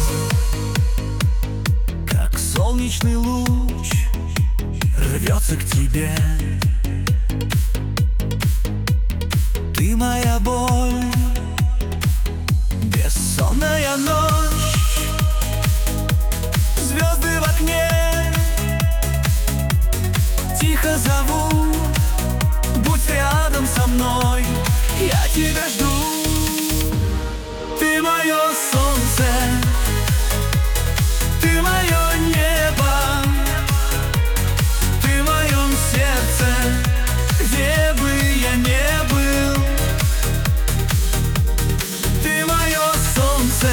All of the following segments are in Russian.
как солнечный луч рвется к тебе. Ты моя боль, бессонная ночь, звезды в окне тихо зовут. Будь рядом со мной, я тебя жду. Ты мое солнце, ты мое небо, ты в моем сердце, где бы я ни был. Ты мое солнце,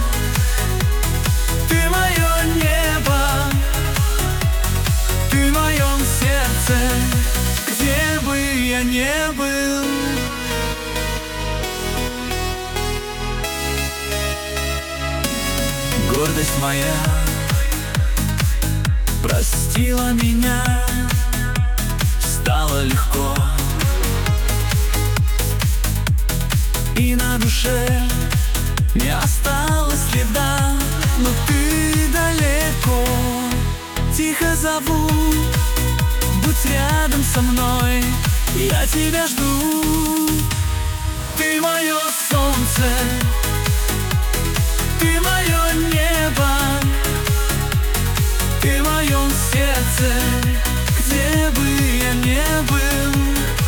ты мое небо, ты в моем сердце, где бы я ни был. Гордость моя простила меня, стало легко, и на душе не осталось следа. Но ты далеко, тихо зову. Будь рядом со мной, я тебя жду. Ты мое солнце, ты мое небо, ты в моем сердце, где бы я ни был.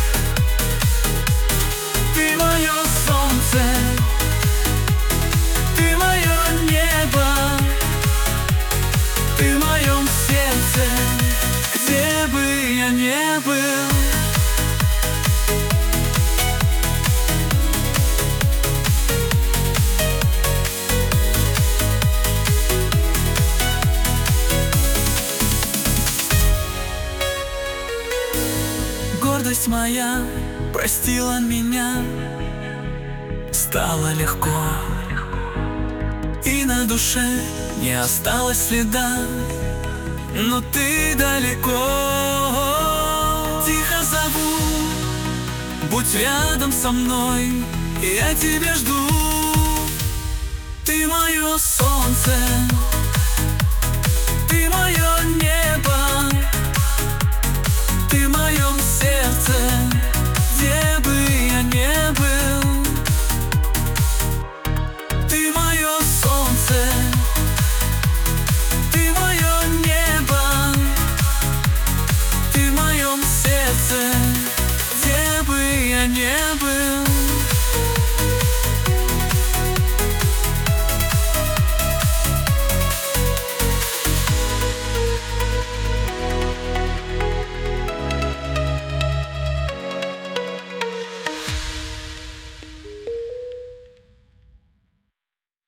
Ты мое солнце, ты мое небо, ты в моем сердце, где бы я ни был. Гордость моя простила меня, стало легко, и на душе не осталось следа. Но ты далеко, тихо зову. Будь рядом со мной, я тебя жду. Ты мое солнце, ты мое небо, ты в моем сердце, где бы я ни был. Ты мое солнце, ты мое небо, ты в моем сердце, где бы я ни был.